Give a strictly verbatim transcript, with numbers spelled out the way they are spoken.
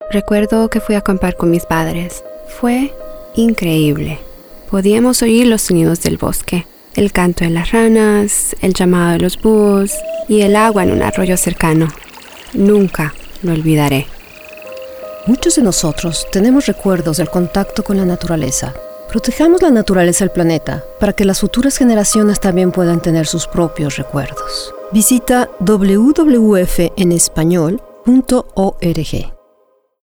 Recuerdo que fui a acampar con mis padres. Fue increíble. Podíamos oír los sonidos del bosque, el canto de las ranas, el llamado de los búhos y el agua en un arroyo cercano. Nunca lo olvidaré. Muchos de nosotros tenemos recuerdos del contacto con la naturaleza. Protejamos la naturaleza del planeta para que las futuras generaciones también puedan tener sus propios recuerdos. Visita doble u doble u doble u punto f en español punto org.